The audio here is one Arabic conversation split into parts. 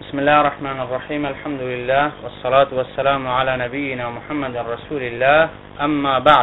بسم الله الرحمن الرحيم. الحمد لله والصلاة والسلام على نبينا محمد رسول الله. أما بعد،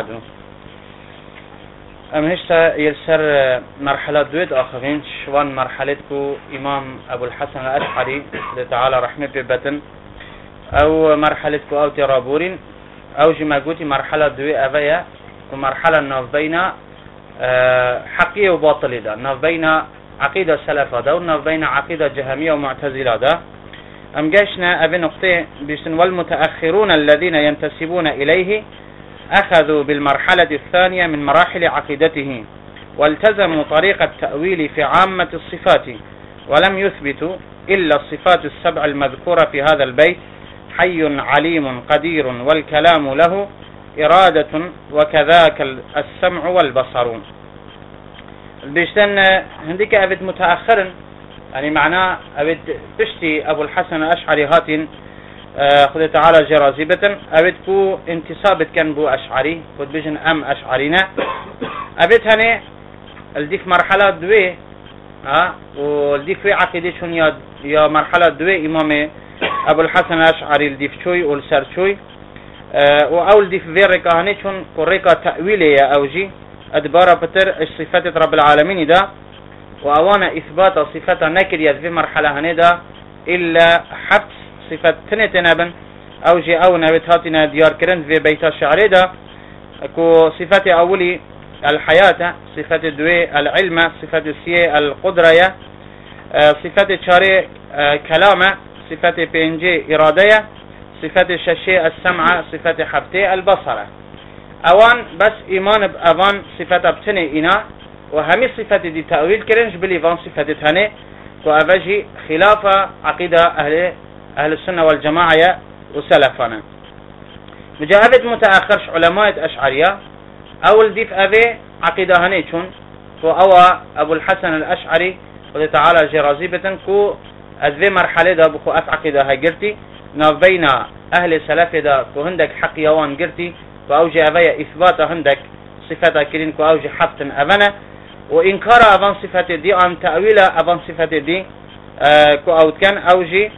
هشتا يلسر مرحلة دويد آخرين شوان مرحلة كو إمام أبو الحسن الأشعري تعالى رحمه ببتن أو مرحلة كو أو ترابورين أو جما قوتي مرحلة دوي أبايا ومرحلة ناف بين حقية وباطلة دا، ناف بين عقيدة سلفة دا وناف بين عقيدة جهمية ومعتزلة دا. أم جاشنا أبي نقطة بيسن والمتأخرون الذين ينتسبون إليه أخذوا بالمرحلة الثانية من مراحل عقيدته والتزموا طريق التأويل في عامة الصفات ولم يثبتوا إلا الصفات السبع المذكورة في هذا البيت: حي عليم قدير والكلام له إرادة وكذاك السمع والبصر. بيشتن هنديك أبد متأخرا يعني معناه أبد بشتي أبو الحسن الأشعري هاتين خذ تعالى جرازبة أبد كو انتصابت كان بو أشعري خذ بيجن أم أشعرينا أبد هني الديك مرحلة دوي والديك في عقيدة شون يا مرحلة دوي إمام أبو الحسن الأشعري الديف شوي والسر شوي وأول ديف فيريكا هني شون كوريكا تأويلي يا أوجي أدبارا بتر صفات رب العالمين دا وأوانا إثبات صفات نكرية في مرحلة هني دا إلا حبس صفات تنتنابن أوجي أو نبتهاتنا ديار كرنت في بيت الشعري دا كو صفات أولي الحياة، صفات الدوي العلم، صفات السيء القدرة، صفات الشاري كلامة، صفات بينجي إرادية، صفات الشاشي السمع، صفات حبتي البصرة. اوان بس ايمان بأوان صفات ابتني انا وهمي صفات دي تأويل كرنج بليفان صفات هني وأفجي خلاف عقيدة أهل السنة والجماعة وسلفنا. مجاهدة متأخرش علماء أشعرية أول ديف أبي عقيدة هني شون أو أبو الحسن الأشعري قد تعالى جرازيبة كو أذي مرحلة دا بخو أف عقيدة هاي ناف بين أهل سلف دا كو هندك حق يوان قرتي وأوجي أبايا إثبات هندك صفات كرين كو أوجي حبت أبنا وإنكار أبان صفات دي عن تأويل أبان صفات دي كو أو كان أوجي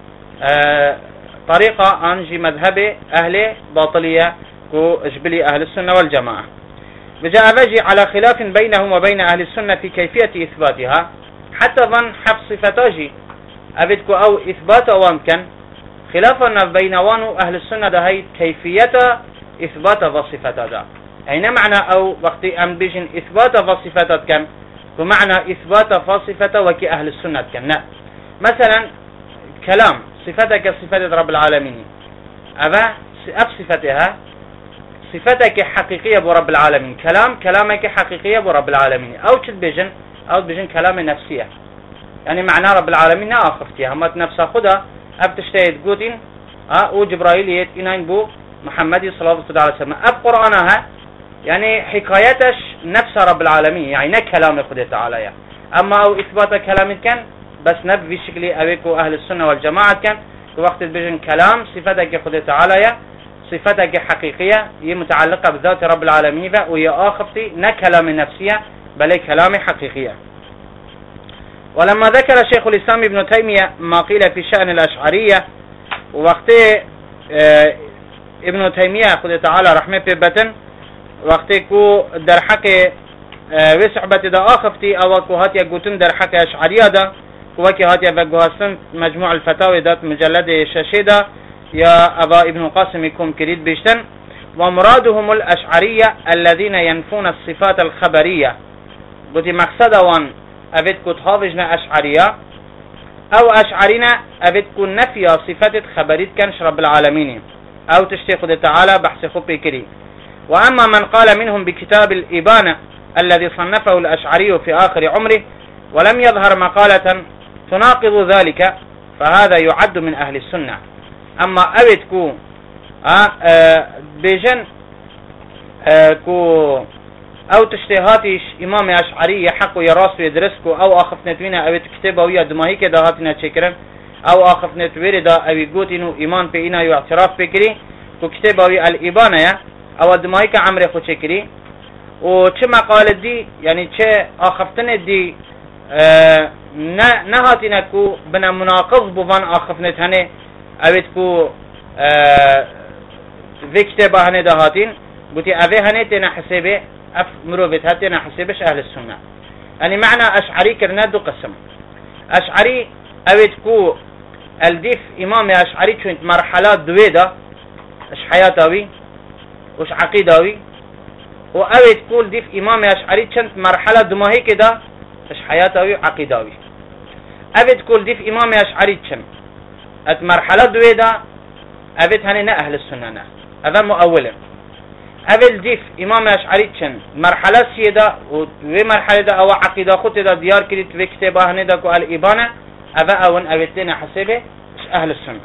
طريقة أنجي مذهب أهل باطلية كو إجبلي أهل السنة والجماعة. بجاء أباجي على خلاف بينهم وبين أهل السنة في كيفية إثباتها حتى ظن حبس صفاتاجي أبدكو أو إثبات وان كان خلافنا بين وانو أهل السنة ده هي كيفية إثبات وصفات ده أين معنى أو وقت أم بيجن إثبات وصفات كان ومعنى إثبات وصفات وكي أهل السنة كان لا. مثلا كلام صفتك صفات رب العالمين أبا صفتها صفتك حقيقية برب العالمين، كلامك حقيقية برب العالمين أو تشد بيجن أو بيجن كلام نفسية يعني معنى رب العالمين أخفتها همت نفسها خدا أب تشتهد قوتين وجبرائيل يتكين بو محمد صلى الله عليه وسلم أب قرآنها يعني حكايتش نفس رب العالمين يعني كلام خدا تعالى. أما أو إثبات كلام كان بس نب في شكل أبيكو أهل السنة والجماعة كان وقت بيجن كلام صفتك خدا تعالى صفتك حقيقية هي متعلقة بذات رب العالمين وهي آخفتي كلام نفسية بل كلام حقيقية. ولما ذكر شيخ الإسلام ابن تيمية ما قيل في شأن الأشعرية وقت ابن تيمية خد تعالى رحمه ببتن وقت كو در حق وسعبة دا آخفتي أو كو هاتي قوتن در حق أشعرية دا وكي هاتي بقوهستن مجموع الفتاوى دات مجلد شاشي دا يا أبا ابن قاسم يكون كريد بيشتن. ومرادهم الأشعرية الذين ينفون الصفات الخبرية قلت مقصد وان أبد كو تهاوجنا أشعرية أو أشعرنا أبد كو نفي صفات خبريت كانش رب العالمين أو تشتيخ تعالى بحث خبي كري. وأما من قال منهم بكتاب الإبانة الذي صنفه الأشعري في آخر عمره ولم يظهر مقالة تناقض ذلك فهذا يعد من أهل السنة. أما أبد كو بيجن كو أو تشتهاتيش إمام أشعري حق يراس ويدرسكو أو آخفنتوين أبد كتابه ويا دماهيك دهاتنا تشكرن أو آخفنتوير دا أبي قوتينو إيمان بإنا يعتراف بكري كو كتابه ويا الإبانة أو دماهيك عمري خو تشكري وچه مقالة دي يعني چه آخفتن دي نهاتنا كو بنا مناقض بوان آخفنت هنه اوید كو في كتابه هنه دهاتين قلتي اوه هنه تنا حسابه اف مروفت هاتنا حسابش اهل السنة. يعني معنى اشعري كرنا دو قسم. اشعري اوید كو الديف امام اشعري چونت مرحلات دويدا اش حياتاوي وش عقيداوي، و اوید كو الديف امام اشعري چند مرحلة دماهي كده اش حياتاوي عقيداوي. اوید كو الديف امام اشعري چند ات مرحلة دويدا اوید هنه نه اهل السنة نه هذا مؤولا. اوید ديف امام اشعري چند مرحلة سيدا و مرحلة دا او عقيدة خود دا ديار كريت في كتابه هنه دا كو الابانة أبا أون أبتنا حسبه أهل السنة.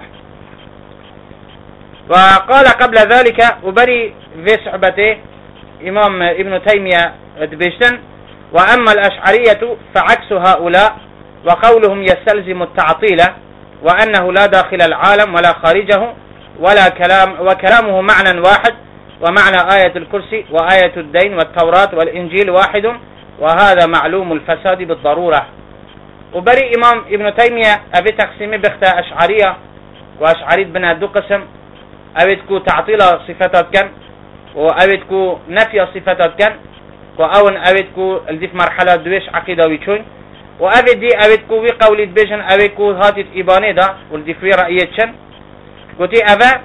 وقال قبل ذلك وبري في صحبته إمام ابن تيمية دبشتن وأما الأشعرية فعكس هؤلاء وقولهم يستلزم التعطيل وأنه لا داخل العالم ولا خارجه ولا كلام وكلامه معنى واحد ومعنى آية الكرسي وآية الدين والتوراة والإنجيل واحد وهذا معلوم الفساد بالضرورة. وبري إمام ابن تيمية أبي تقسيمي بختا أشعرية وأشعرية بنا دو قسم أبي تكو تعطيل صفاتات كان وأبي تكو نفي صفاتات كان وأون أبي تكو الديف مرحلة دويش عقيدة ويشون وأبي دي أبي تكو وي قولي بيجن أبي تكو هاتي إباني دا والديف وي رأيت شن قلتي أبا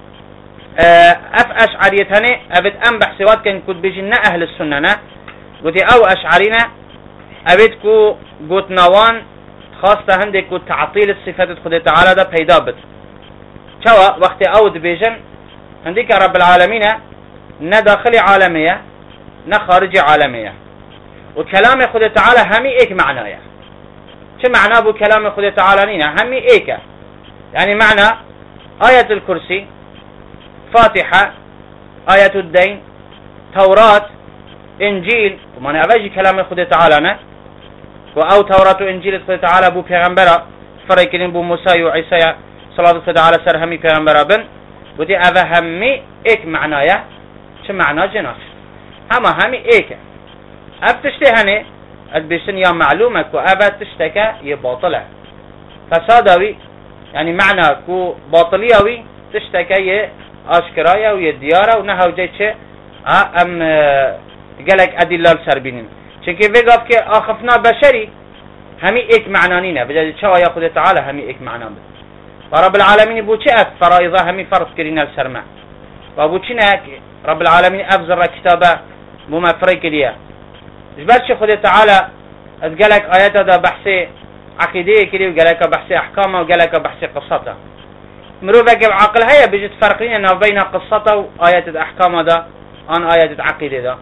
أف أشعريتاني أبي أنبح سوات كان كنت بيجن أهل السنة قلتي أو أشعرينا أبي تكو قلت نوان خاصة هندك كو تعطيل الصفات خد تعالى دا پیدا بد شوا وقت أود بيجن هندك رب العالمين نا داخل عالمية نا خارج عالمية وكلام خد تعالى همي ايك معنايا. شو معناه بو كلام خد تعالى نينا همي ايك يعني معنى آية الكرسي فاتحة آية الدين توراة انجيل ومعنى أباجي كلام خد تعالى نا و او توراة و انجیل خود تعالی بو پیغمبر فرای کردن بو موسی و عیسی صلوات خود تعالی سر همی پیغمبر بن بودی اوه همی ایک معنایه. چه معنا جناش همی ایک اب تشتی هنه البشن یا معلومه کو اوه تشتکه یه باطله فسادوی يعني معنى كو باطليوي تشتكي اشكرايا ويديارا ونهاو جاي چه ام قالك ادلة سربينين چونكي وقف كي اخفنا بشري همي ايك معنانينه بجد چوا يا خود تعالى همي ايك معنان ورب العالمين بو چه فرائضه همي فرض كرينا السرمع وابو چنك رب العالمين افزر كتابه بو مفرق ليه جبرش خود تعالى قالك ايات دا بحثي عقيدة كده وقالك بحث أحكامه وقالك بحث قصته مروفك بعقل هيا بيجي تفرقين إنه بين قصته وآيات الأحكام ده عن آيات العقيدة ده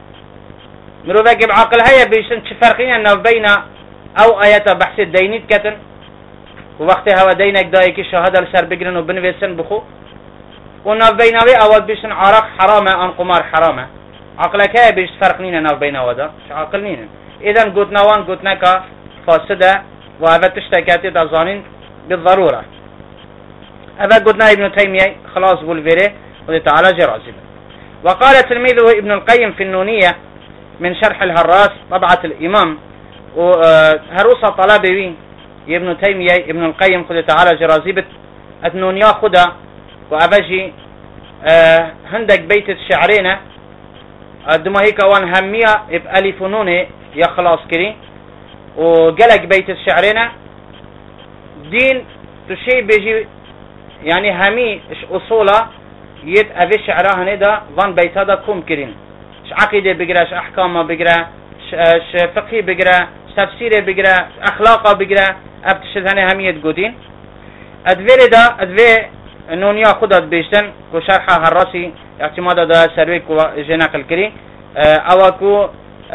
مروفك بعقل هيا بيجي تفرقين إنه بين أو آيات بحث الدينيت كتن ووقتها ودينك دايك الشهادة لسر بقرن وبنفسن بخو وإنه بين أول بيجي عراق حرامة عن قمار حرامة عقلك هيا بيجي تفرقين إنه بين وده شو عقلنين إذا قلتنا وان قلتنا فاسدة وهذا تشتكاتي تظانين بالضرورة. هذا قلنا ابن تيمية خلاص بولفيري وذي تعالى جرازي. وقال تلميذه ابن القيم في النونية من شرح الهراس طبعة الإمام وهروسة طلابي ابن تيمية ابن القيم خذ تعالى جرازيبة النونية خدا وأبجي هندك بيت الشعرين الدماهيك وان همية بألف نوني يا خلاص كري وقالك بيت الشعرين دين تشي بيجي يعني همي اصولا يد ابي شعرها ندا ظن بيت هذا كوم كرين عقيده بقرا احكام بقرا فقه بقرا تفسير بقرا اخلاق بقرا ابتشدني همي تقودين ادفير دا ادفي نونيا خدت بيشتن وشرحها الراسي اعتماد دا سرويك وجناق الكريم اوكو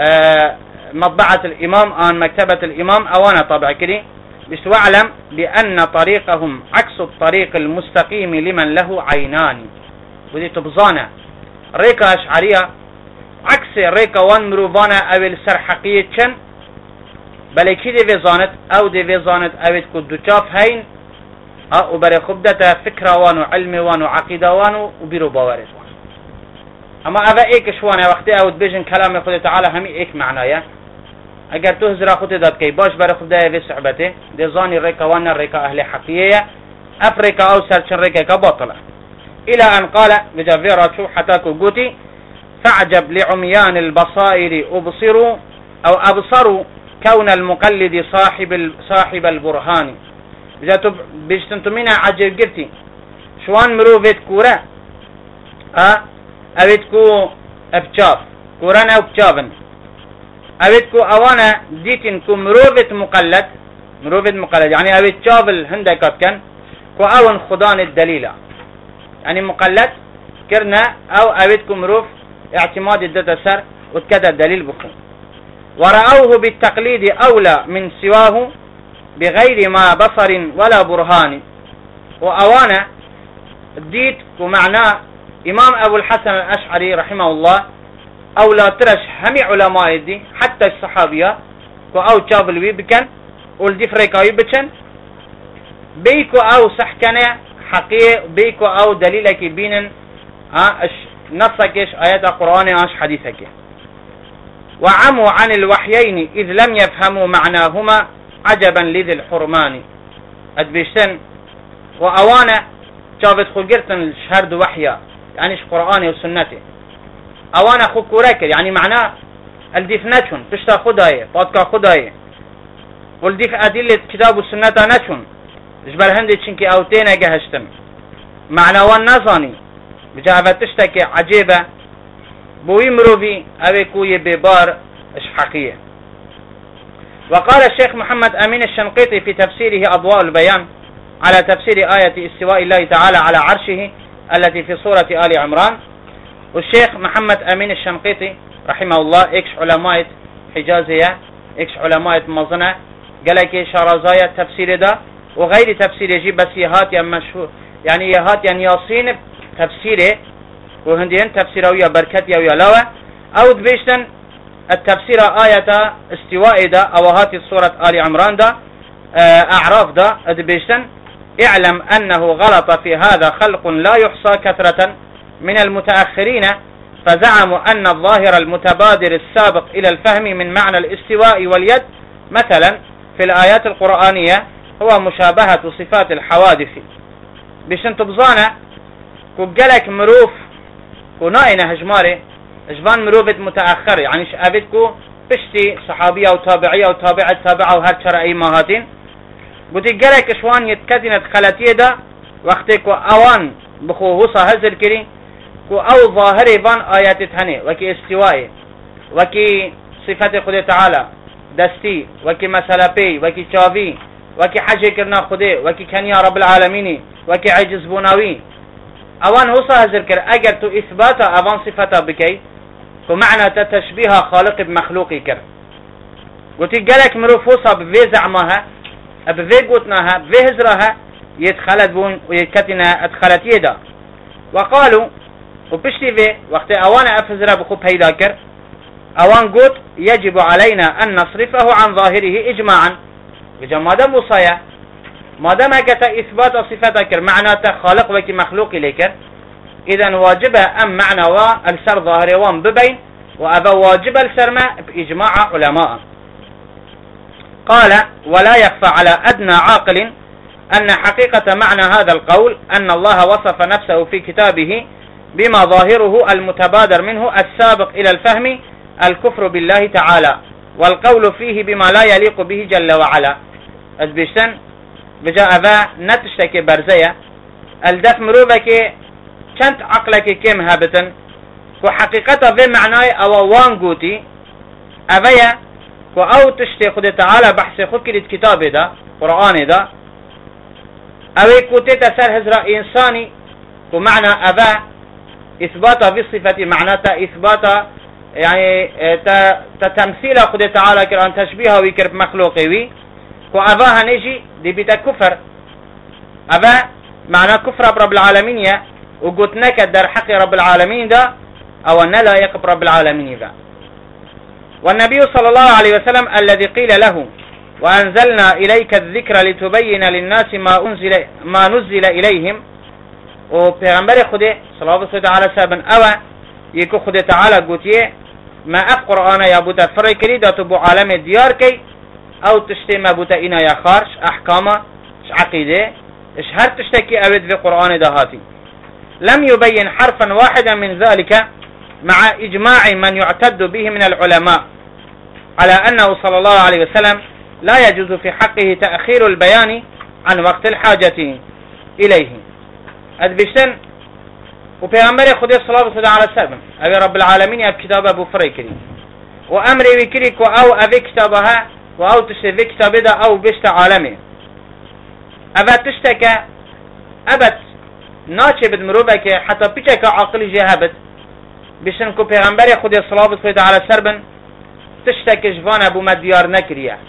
مطبعة الإمام عن مكتبة الإمام أوانا طبع كري بس واعلم بأن طريقهم عكس الطريق المستقيم لمن له عينان ودي تبظانا ريكا أشعرية عكس ريكا وان مروفانا أو السرحقية چن بل كي دي فيزانت أو دي فيزانت أو تكو دوچاف هين أو بري خبدتا فكرة وانو علم وانو عقيدة وانو وبيرو باورت وانو أما أبا إيك شوانا وقتها أو تبيجن كلام خود تعالى همي إيك معنايا اگر تو هزرا خود داد کی باش بر خدای و صحبته دي زاني ريكا وانا ريكا اهل حقيقيه افريكا او سرچن ريكا كباطله الى ان قال بجافيرا شو حتاكو قوتي فاعجب لعميان البصائر ابصروا او ابصروا كون المقلد صاحب البرهان بجاتو بيشتنتو منا عجب قرتي شوان مروفيت كورا اويتكو ابجاف كوران او بجافن اويتكو اوانا ديتن كو مروفيت مقلد يعني اويت جافل هندكات كان كو اون خدان الدليلة يعني مقلد كرنا او اويتكو مروف اعتماد الداتا سر وتكدى الدليل بكم ورأوه بالتقليد اولى من سواه بغير ما بصر ولا برهان واوانا ديت ومعناه امام ابو الحسن الاشعري رحمه الله او لا ترش همي علماء دي حتى الصحابية او جابلوي بكن والدي فريكاوي بكن بيكو او سحكنة حقيقة بيكو او دليلك بينن نصك ايش ايات القرآن ايش حديثك وعموا عن الوحيين اذ لم يفهموا معناهما عجبا لذي الحرمان ادبيشتن واوانا جابت خلقرتن الشهر وحيا يعني قرآني وسنتي اوانا خو كوراكر يعني معناه الديف ناتشون تشتا خدايه بادكا خدايه والديف ادله كتاب والسنه ناتشون جبر هندي تشنكي اوتينا جهشتم معنى والنظاني بجابت تشتكي عجيبه بوي مروفي اويكو يبيبار اش حقيقيه. وقال الشيخ محمد امين الشنقيطي في تفسيره اضواء البيان على تفسير آية استواء الله تعالى على عرشه التي في سورة آل عمران والشيخ محمد أمين الشنقيطي رحمه الله إكش علماء حجازية إكش علماء مظنة قالك شارزايا تفسير ده وغير تفسير يجيب بس يهات يا مشهور يعني يهات يعني يصين تفسيره وهندين تفسيره ويا بركتي ويا لوا أو دبيشتن التفسير آية استواء ده أو هات سورة آل عمران ده أعراف ده دبيشتن اعلم أنه غلط في هذا خلق لا يحصى كثرة من المتأخرين فزعموا أن الظاهر المتبادر السابق إلى الفهم من معنى الاستواء واليد مثلا في الآيات القرآنية هو مشابهة صفات الحوادث بشن تبزانا كجلك مروف كنائنا هجماري اجبان مروفة متأخر يعني شابتكو بشتي صحابية وتابعية وتابعة تابعة وهرشر أي مهاتين قلت جلك اشوان يتكتنت خلاتيه ده وقتك اوان بخوصة هزر كري كو او ظاهري بان آيات تهني وكي استوائي وكي صفات خده تعالى دستي وكي مسألة بي وكي شافي وكي حاجة كرنا خده وكي كنيا رب العالمين وكي عجز بوناوي اوان هوصة هزر كر اگر تو اثبات اوان صفاتا بكي كو معنى تتشبيه خالق بمخلوقي كر قلت جلك مروفوصة بفيزع ماها بفيقوتناها بفهزرها يتخلت بون ويتكتنا ادخلت يدا وقالوا وبشتي في وقت اوانا افزرها بخوب هيدا كر اوان قوت يجب علينا ان نصرفه عن ظاهره اجماعا بجا مادام وصايا مادام هكذا اثبات صفاتك معناته خالق وكي مخلوق لكر اذا واجبه ام معنى والسر ظاهره وان ببين وابا واجب السرما باجماع علماء. قال ولا يخفى على أدنى عاقل أن حقيقة معنى هذا القول أن الله وصف نفسه في كتابه بما ظاهره المتبادر منه السابق إلى الفهم الكفر بالله تعالى والقول فيه بما لا يليق به جل وعلا أذبشتن بجاء ذا نتشتكي برزية الدف مروبك كانت عقلك كم هابتن وحقيقة في معناه أو وانقوتي أذيا او تشتي خد تعالى بحث خد كده كتاب ده قرآن ده او كنت تسر هزر انساني ومعنى ابا اثبات بصفة معناتها اثبات يعني تتمثيل خد تعالى كران تشبيها ويكرب مخلوقي وي واباها نجي دي بتا كفر ابا معنى كفر رب العالمين وقلت نكد در حق رب العالمين ده او ان لا يقب رب العالمين ده. والنبي صلى الله عليه وسلم الذي قيل له وأنزلنا إليك الذكر لتبين للناس ما نزل إليهم وبيغمبر خده صلى الله عليه وسلم أو يكو خده تعالى قوتيه ما اف قرآن يا بوتا فري كري داتو بو عالم ديار كي او تشتي ما بوتا انا يا خارش احكامه عقيدة اش هر تشتكي اويد في قرآن دهاتي لم يبين حرفا واحدا من ذلك مع اجماع من يعتد به من العلماء على انه صلى الله عليه وسلم لا يجوز في حقه تأخير البيان عن وقت الحاجة اليه ادبشتن وبيغمبر خدي الصلاة والسلام على السلام أبي رب العالمين أب كتاب أبو فري كريم وأمري وكريك أو أبي كتابها وأو تشتي في كتاب ده أو بشت عالمي أبا تشتكى أبت ناتش بدمروبك حتى بيشك عقل جهابت بشن كو بيغمبر خدي الصلاة والسلام على السلام تشتكى جفان أبو مديار نكريا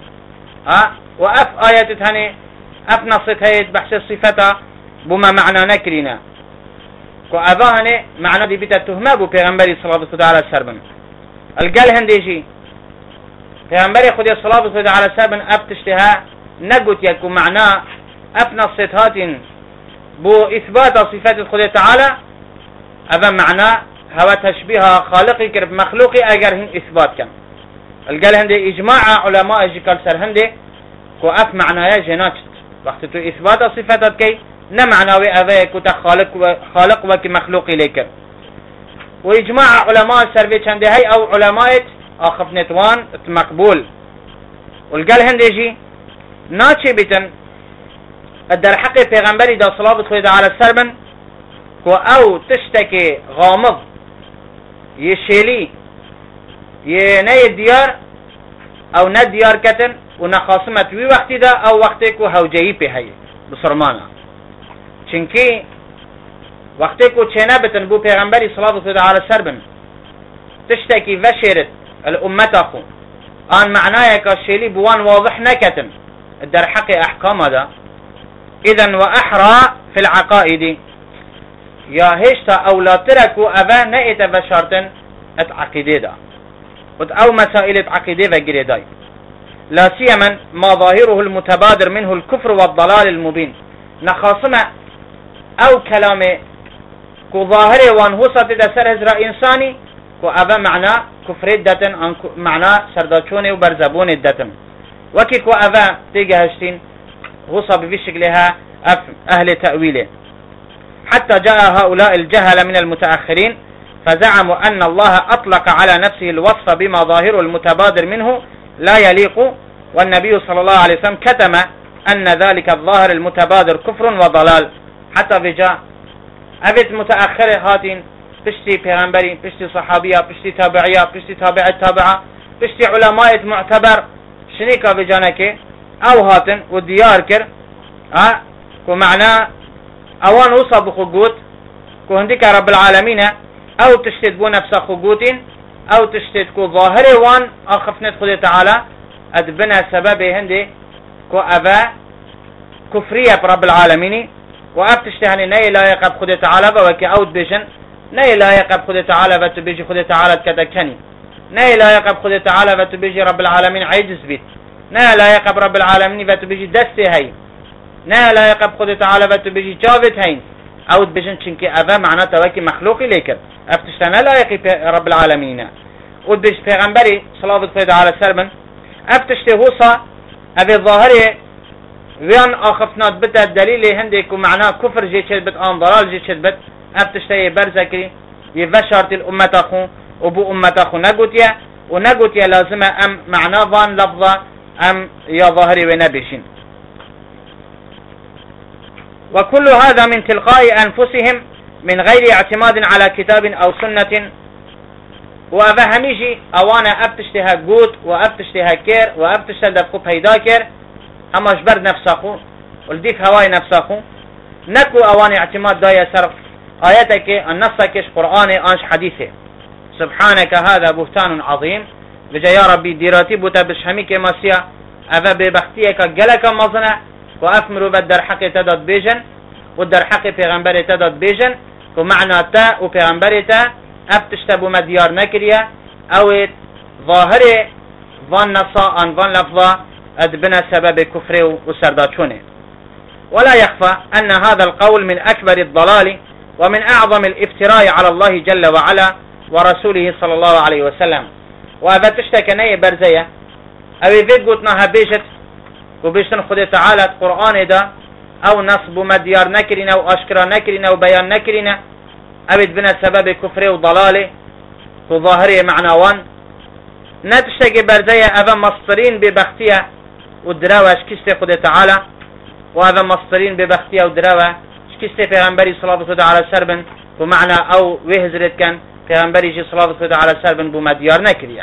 وأف آيات هني أف نصت هيت بحث صفتها بما معنى نكرينا كو أباهني معنى دي بيتا تهمه بو پیغمبری صلى الله عليه وسلم القال هنديجي پیغمبری خودی صلى الله عليه وسلم ابتشتها نقوت يكو معنى ابنى الصفات بو اثبات صفات خودي تعالى ابا معنى هو تشبيه خالقي كرب مخلوقي اگر هن اثبات كان القال هندي اجماع علماء جيكال سر هندي كو اف معنى جناجت وقت تو اثبات صفاتك كي نمعناوي أذاك خالق وكي مخلوق ليكر وإجماع علماء السربي چنده هاي أو علماء آخف نتوان مقبول والقال هنديجي ناتشي بيتن الدر حقي پیغمبري دا صلابت خويد على السربن كو أو تشتكي غامض يشيلي يناي الديار أو نديار كتن ونخاصمت وي وقت دا أو وقتك هوجهي بي هاي بصرمانا چنکی وقتی کو چنه بتن بو پیغمبری صلی الله علیه و سلم تشتکی وشرت الامت اخو آن معناه که شیلی بوان واضح نکتن در حق احکام دا اذن و احرا في العقائد یا هشتا اولاترکو اوه نئت وشارتن ات عقیده دا او مسائل ات عقیده و گریدای لا سيما ما ظاهره المتبادر منه الكفر والضلال المبين نخاصمه او كلامه كو ظاهره وان هو صفت دا سر هزرا انساني كو اوه معنى كفر دتن معنى سرداچون و برزبون دتن وكي كو اوه تيجي هشتين هو صف بشكلها اهل تأويله حتى جاء هؤلاء الجهل من المتأخرين فزعموا ان الله اطلق على نفسه الوصف بما ظاهره المتبادر منه لا يليق والنبي صلى الله عليه وسلم كتم ان ذلك الظاهر المتبادر كفر وضلال حتى بجاء أبت متأخر هاتين بشتي پیغمبري بشتي صحابية بشتي تابعية بشتي تابع التابعة بشتي علماء معتبر شنيكا بجانك او هاتن وديار كر كو معنى اوان وصب خقوت كو هندك رب العالمين او تشتد بو نفس خقوت او تشتد كو ظاهر وان اخفنت خده تعالى ادبنا سبب هندي كو ابا كفرية برب العالمين وابتشتهني ناي لا يقب خده تعالى وكي اوت بيشن ناي لا يقب خده تعالى وتبيجي خده تعالى كتكني ناي لا يقب خده تعالى وتبيجي رب العالمين عيجز بيت ناي لا يقب رب العالمين وتبيجي دستي هاي ناي لا يقب خده تعالى وتبيجي جابت هاي اوت بيشن چنكي ابا معناته وكي مخلوقي ليكر ابتشتهني لا يقب رب العالمين ودبش پیغمبري صلى الله عليه وسلم ابتشته هوصا ابي ظاهره ويان اخفنات بتا الدليل هندك ومعناه كفر جي شد بت ان ضلال جي شد بت ابتشتي برزكري يفشرت الامه اخو وبو امه اخو نغوتيا ونغوتيا لازم ام معناه وان لفظه ام يا ظاهري ونبشين وكل هذا من تلقاء انفسهم من غير اعتماد على كتاب او سنه وافهميجي اوانا ابتشتها قوت وابتشتها كير وابتشتها دفقو بيدا كير هماش برد نفسخو ولديك هواي نفسخو نكو اوان اعتماد دايا صرف آياتك النصكش قرآني انش حديثه سبحانك هذا بهتان عظيم بجا يا ربي ديراتي بوتا بشهميك ماسيا افا ببختيك قلك مظنة وافمرو بدر حق تداد بيجن ودر حق پیغمبر تداد بيجن ومعنى تا وپیغمبر تا افتشتبو مديار نكريا اوت ظاهره وان نصا ان وان لفظا ادبنا سبب كفره وسرداتشونه ولا يخفى أن هذا القول من أكبر الضلال ومن أعظم الافتراء على الله جل وعلا ورسوله صلى الله عليه وسلم. وهذا تشتكني برزية أو يفيد قلتنا هبيشت وبيشتن خد تعالى القرآن ده أو نصب مديار نكرنا وأشكرا نكرنا وبيان نكرنا أبد بنا سبب كفر وضلاله وظاهره معنوان نتشتكي برزية أبا مصدرين ببختية ودراوة شكست خد تعالى وهذا مصدرين ببختية ودراوة شكست پیغمبری صلاة الله على سربن ومعنى أو وهزرت كان پیغمبری صلاة الله على سربن بمديار نكريا.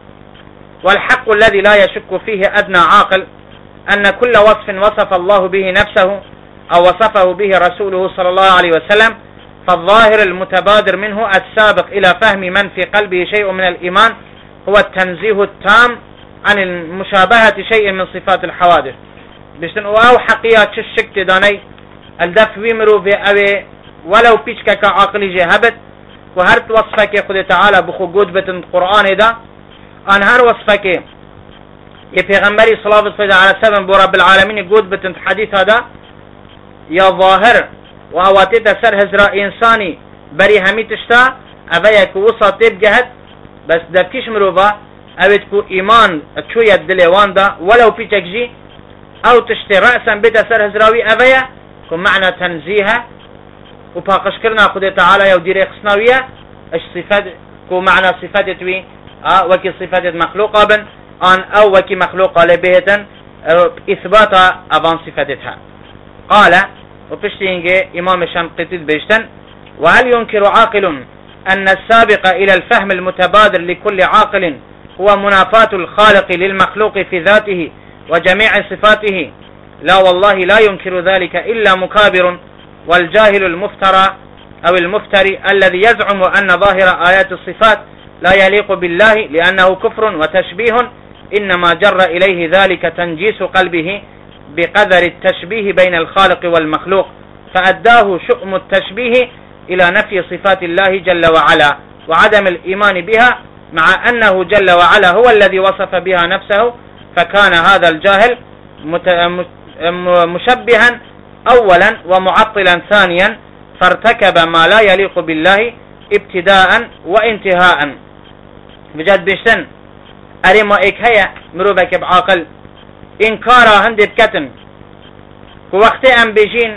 والحق الذي لا يشك فيه أدنى عاقل أن كل وصف وصف الله به نفسه أو وصفه به رسوله صلى الله عليه وسلم فالظاهر المتبادر منه السابق إلى فهم من في قلبه شيء من الإيمان هو التنزيه التام عن المشابهة شيء من صفات الحوادث. بشتن أو حقيقة الشك تداني الدف ويمرو في أوي ولو بيشك كعقل جهبت وهرت وصفك خد تعالى بخو قد بتن القرآن ده أن هر وصفك يبيغمبري صلى الله عليه وسلم برب العالمين قد بتن حديث هذا يا ظاهر وهواتيت سر هزراء إنساني بري همي تشتا أبايك وصا تبجهد بس دفكيش مروفا أبتكو إيمان تشوية دليوان ده ولو بيشك جي أو تشتي رأسا بيت سر هزراوي أبايا كو معنى تنزيها وباقش كرنا خد تعالى يودير خصناوية اش صفات كو معنى صفات توي وكي صفات مخلوقة بن ان او وكي مخلوقة لبهتا اثبات ابان صفاتها. قال وبشتينجي امام شنقيطي بيشتن وهل ينكر عاقل ان السابق الى الفهم المتبادر لكل عاقل هو منافاة الخالق للمخلوق في ذاته وجميع صفاته؟ لا والله لا ينكر ذلك الا مكابر والجاهل المفترى أو المفتري الذي يزعم أن ظاهر آيات الصفات لا يليق بالله لأنه كفر وتشبيه إنما جر إليه ذلك تنجيس قلبه بقدر التشبيه بين الخالق والمخلوق فأداه شؤم التشبيه إلى نفي صفات الله جل وعلا وعدم الإيمان بها مع أنه جل وعلا هو الذي وصف بها نفسه فكان هذا الجاهل مشبها أولا ومعطلا ثانيا فارتكب ما لا يليق بالله ابتداء وانتهاء. بجد بيشتن أريما إيك هيا مروبك بعاقل إنكارا هندي بكتن ووقت أن بيجين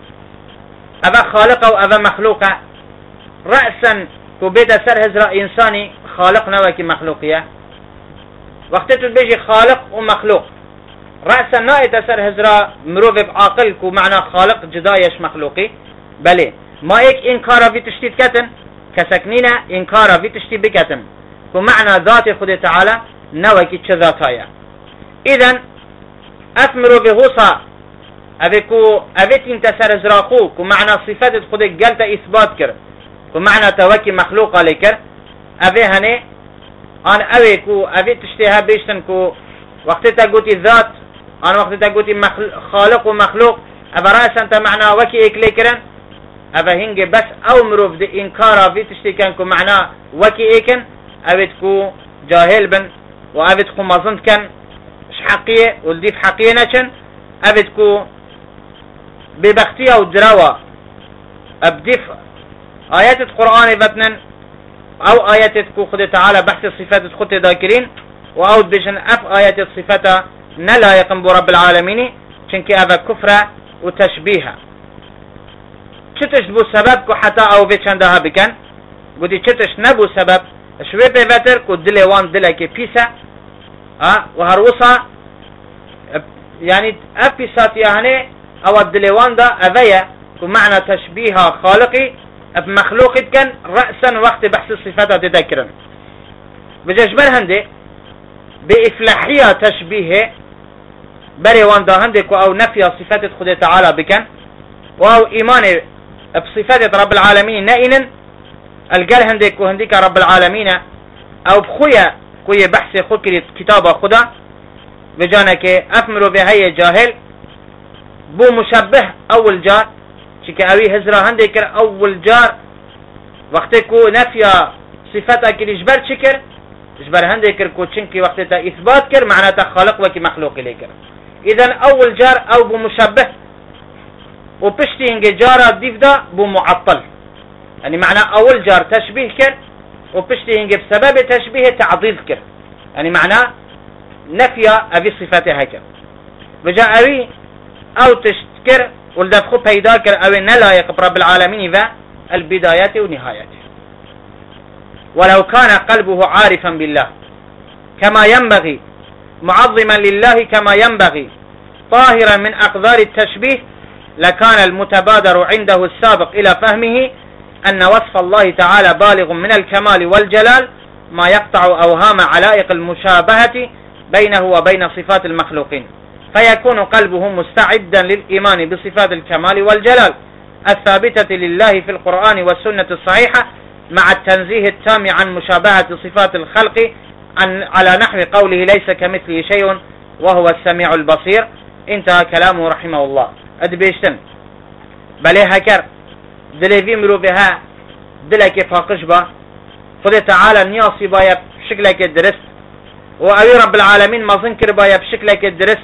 أبا خالق وأبا مخلوق رأسا كبيت سر هزراء إنساني خالق نوكي مخلوقية وقت تبيجي خالق ومخلوق رأسا نائت سر هزراء مروب بعاقل كو معنى خالق جدايش مخلوقي بلي ما إيك إنكارا في تشتيد كتن كسكنينة إنكارا في تشتيد بكتن كو معنى ذات خد تعالى نوكي تشذاتايا. إذن أثمروا بغوصة أبيكو أبيت انت سر هزراقو كو معنى صفات خد قلت إثبات كر كو معنى توكي مخلوقة لكر أبي هني أن أبيكو أبيت تشتيها بيشتن كو وقت تقولي الذات أنا وقت تقولي خالق ومخلوق أبا رأس أنت معنى وكي إكليكرن أبا هنجي بس أو مروف دي إنكارا في تشتيكنكو معنى وكي إيكن أبتكو جاهل بن وأبتكو مظنت كان حقية والديف حقية نشن أبتكو ببختية ودراوة أبديف آيات القرآن بطنن أو آيات تكو خد تعالى بحث الصفات خد ذاكرين وأود بجن آيات الصفات نلا يقن برب العالمين چنكي أبا كفرة وتشبيها چتش بو سبب كو حتى أو بيچندها بكن قدي چتش نبو سبب شوي بيفتر كو دلوان دلكي بيسا وهروسا يعني أبيساتي هني أو الدلوان دا أذية كو معنى تشبيها خالقي بمخلوق كان رأسا وقت بحث الصفات تذكرا بججبر هندي بإفلاحية تشبيه بري وان دا هندك أو نفي صفات خد تعالى بكن أو إيمان بصفات رب العالمين نائنا الجل هندك وهندك رب العالمين أو بخويا كوي بحث خد كتابة خدا بجانك أفمروا بهاي جاهل بو مشبه أول جار شك أوي هزرا هندك أول جار وقتكو نفي صفاتك الإجبار شكر إجبار هندك كو تشنكي وقتها إثبات كر معناتها خالق وكي مخلوق ليكر. إذن أول جار أو بمشبه وبشتي إنجي جارة ديفدا بمعطل يعني معنى أول جار تشبيه كر وبشتي هنجي بسبب تشبيه تعضيل كر يعني معناه نفي أبي صفاته هكذا بجاء أبي أو تشتكر والدفخو بيدا كر أو نلايق رب العالمين ذا البدايات ونهايته ولو كان قلبه عارفا بالله كما ينبغي معظما لله كما ينبغي طاهرا من أقدار التشبيه لكان المتبادر عنده السابق إلى فهمه أن وصف الله تعالى بالغ من الكمال والجلال ما يقطع أوهام علائق المشابهة بينه وبين صفات المخلوقين فيكون قلبه مستعدا للإيمان بصفات الكمال والجلال الثابتة لله في القرآن والسنة الصحيحة مع التنزيه التام عن مشابهة صفات الخلق على نحو قوله ليس كمثله شيء وهو السميع البصير. انتهى كلامه رحمه الله. ادبيشتن بله هكر دلوی مروفها دلك فاقش با خود تعالى نياصي بايا بشكلك درست وأوي رب العالمين مظن كر بايا بشكلك درست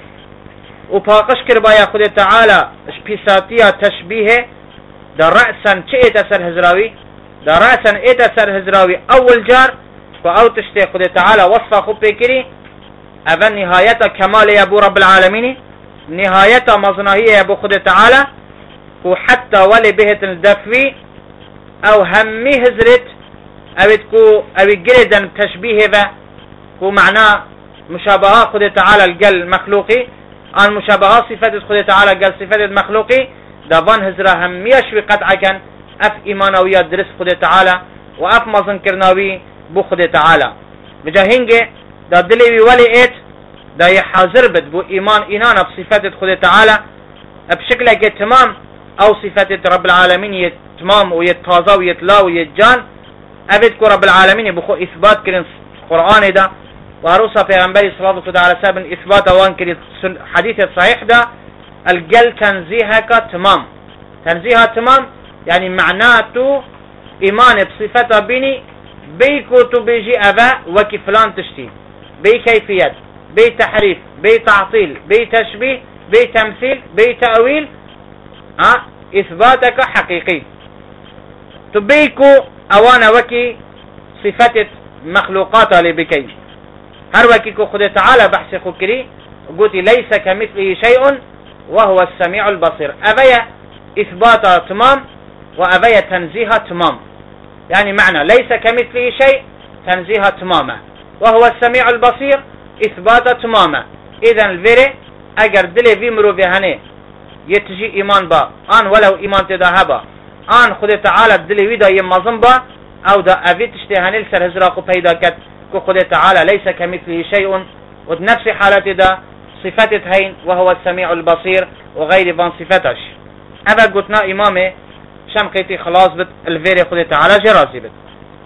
وفاقش كر بايا خود تعالى شبيساتيا تشبيه در رأسا چه اتسر هزراوي در رأسا اتسر هزراوي اول جار فأو تشتي خود تعالى وصفا خوب بكري اول نهاية كمال يبو رب العالمين نهاية مظنهية يبو خود تعالى وحتى ولي بهت الدفوي او همي هزرت او تكو او جريدا تشبيه ذا ومعناه مشابهة خود تعالى القل مخلوقي ان مشابهة صفات خود تعالى قل صفات المخلوقي دابان هزرا همي اشوي قطعا كان اف ايمانويات درس خود تعالى واف مظن كرناوي بو خود تعالى بجا هنگي دا دلوي ولي ايت دا يحاضر بد بو ايمان اينانا بصفات خود تعالى بشكل تمام او صفات رب العالمين يتمام ويتطازا ويتلا ويتجان ابدكو رب العالمين بخو اثبات كرين القرآن دا وهروسا پیغمبر صلى الله عليه وسلم اثبات وان كرين حديث الصحيح دا القل تنزيهك تمام تنزيها تمام يعني معناته ايمان بصفة بني بيكو تبيجي ابا وكي فلان تشتي بي كيفيات بي تحريف بي تعطيل بي تشبيه بي تمثيل بي تأويل إثباتك حقيقي تبيكو أوانا وكي صفة مخلوقات لبكي هر وكيكو خد تعالى بحث خكري قلت ليس كمثله شيء وهو السميع البصير أبيا إثبات تمام وأبيا تنزيه تمام يعني معنى ليس كمثله شيء تنزيه تماما وهو السميع البصير إثبات تماما إذن الفيري أجر دلي في مروفيهاني يتجي إيمان با آن ولو إيمان تداهبا آن خود تعالى دلوي دا يمازن با أو دا أفيت اشتهاني لسر هزراقو پیدا كت كو خود تعالى ليس كمثله شيء ونفس حالة دا صفات هين وهو السميع البصير وغير فان صفتش أبا قلتنا إمامي شمقيتي خلاص بت الفيري خود تعالى جرازي بت.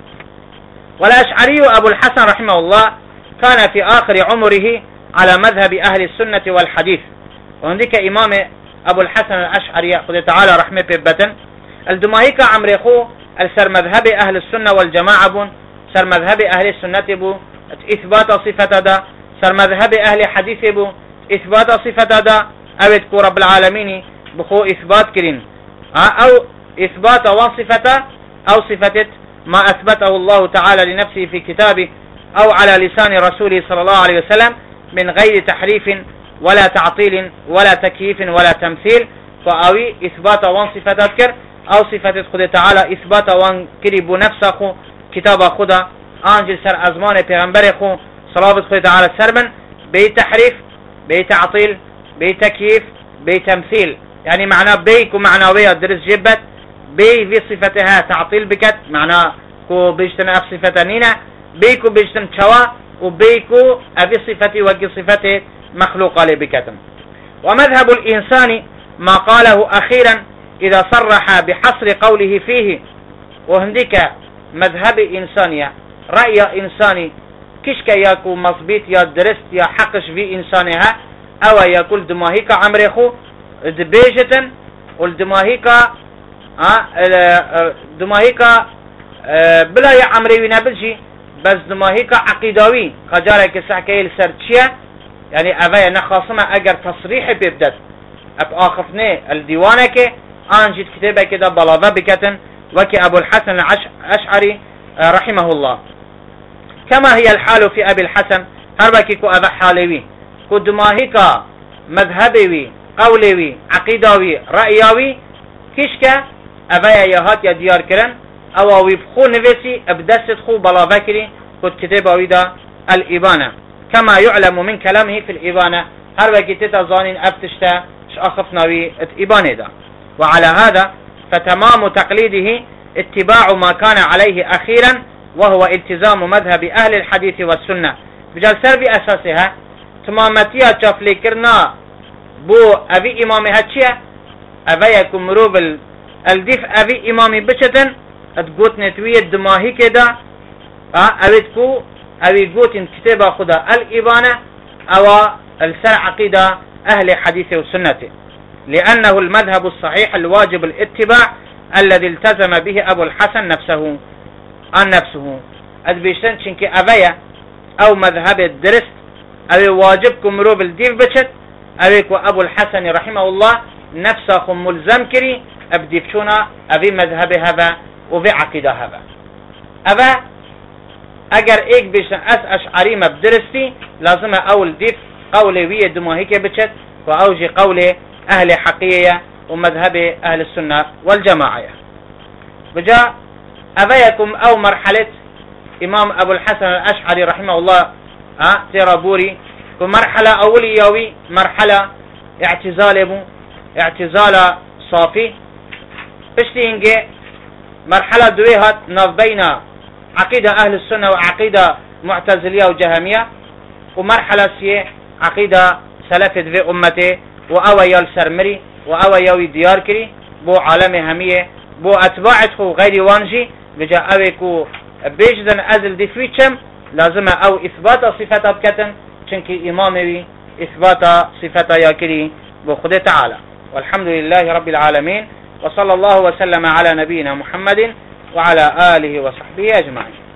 والأشعري أبو الحسن رحمه الله كان في آخر عمره على مذهب أهل السنة والحديث وهنديك إمامي أبو الحسن الأشعري خد تعالى رحمه ببتن الدماهيك عمريخو السر مذهب أهل السنة والجماعة بون سر مذهب أهل السنة بو إثبات صفة دا سر مذهب أهل حديث بو إثبات صفة دا أو تكو رب العالمين بخو إثبات كرين أو إثبات وصفة أو صفة ما أثبته الله تعالى لنفسه في كتابه أو على لسان رسوله صلى الله عليه وسلم من غير تحريف ولا تعطيل ولا تكييف ولا تمثيل فأوي إثبات وان صفة تذكر أو صفة خد تعالى إثبات وان كريب نفسه كتاب خدا آنجل سر أزمان پیغمبر خو صلوات خد تعالى سربن بي تحريف بي تعطيل بي تكييف بي تمثيل يعني معناه بيك ومعنوية درس جبت بي في صفتها تعطيل بكت معناه كو بيجتن أف صفة نينة بيكو بيجتن شوا وبيكو أفي صفتي وكي صفتي مخلوق لبكتم. ومذهب الإنسان ما قاله أخيرا إذا صرح بحصر قوله فيه وهنديك مذهب إنسانية رأي إنساني كشك يكو مصبيت يا درست يا حقش في إنسانها أو يقول دماهيك عمريخو دبيجة والدماهيك دماهيك بلا يا عمري ونبلجي بس دماهيك عقيداوي خجارك سحكي السرتشية يعني أبايا نخاصمة أجر تصريح بيبدأ أبآخفني الديوانك أنجد كتابة كده بلاغة بكتن وكي أبو الحسن الأشعري رحمه الله. كما هي الحال في أبي الحسن هربكي كو أبا حالوي كو دماهيك مذهبي قولي عقيدوي رأيوي كيشك أبا يهات يا ديار كرن أو ويبخو نفسي أبدست خو بلا بكري كو كتابوي دا الإبانة كما يعلم من كلامه في الإبانة هربكي تتظانين أفتشتا شأخفناوي الإبانة دا. وعلى هذا فتمام تقليده اتباع ما كان عليه أخيرا وهو التزام مذهب أهل الحديث والسنة. بجال سر بأساسها تمامتيا تشافلي كرنا بو أبي إمامي هاتشيا أبي يكون مروب الدف أبي إمامي بشتن تقوت نتوية دماهي كده أبي تكو أبي قوت كتابة خدا الإبانة أو السر عقيدة أهل الحديث والسنة لأنه المذهب الصحيح الواجب الاتباع الذي التزم به أبو الحسن نفسه أدبيشتن شنك أبايا أو مذهب الدرس أبي واجبكم روب الديف بشت أبيك وأبو الحسن رحمه الله نفسه ملزم كري أبديفشونا أبي مذهب هذا وفي عقيدة هذا أبا أجر إيك بيشتن أشعري مبدرستي لازم أول ديف قولي وية دماهيك بشت وأوجي قولي أهل حقيقية ومذهب أهل السنة والجماعة. بجاء أبيكم أو مرحلة إمام أبو الحسن الأشعري رحمه الله ترابوري ومرحلة أوليوي مرحلة اعتزال صافي بشتينجي مرحلة دويهات ناف بين عقيدة أهل السنة وعقيدة معتزلية وجهمية ومرحلة سيه عقيدة سلفت في أمته وأويال سرمري وأويال ديار كري بو عالم همية بو أتباعته غير وانجي بجا أويكو بيجدن أزل دي فيتشم لازم أو إثبات صفات بكتن چنكي إمامي إثبات صفات ياكري بو خده تعالى. والحمد لله رب العالمين وصلى الله وسلم على نبينا محمد وعلى آله وصحبه أجمعين.